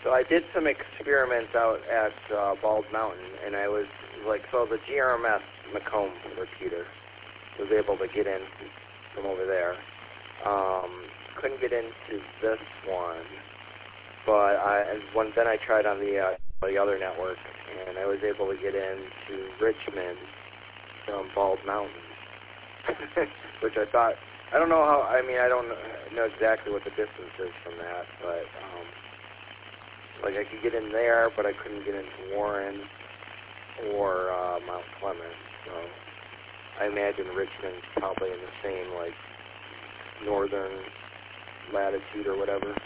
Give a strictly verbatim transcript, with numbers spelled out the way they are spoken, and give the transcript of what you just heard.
So I did some experiments out at uh, Bald Mountain, and I was like, so the G R M S Macomb repeater was able to get in from over there. Um, couldn't get into this one, but I and one, then I tried on the uh, the other network, and I was able to get into Richmond from Bald Mountain, which I thought, I don't know how, I mean, I don't know exactly what the distance is from that, but, um, like, I could get in there, but I couldn't get into Warren or uh, Mount Clemens, so I imagine Richmond's probably in the same, like, northern latitude or whatever.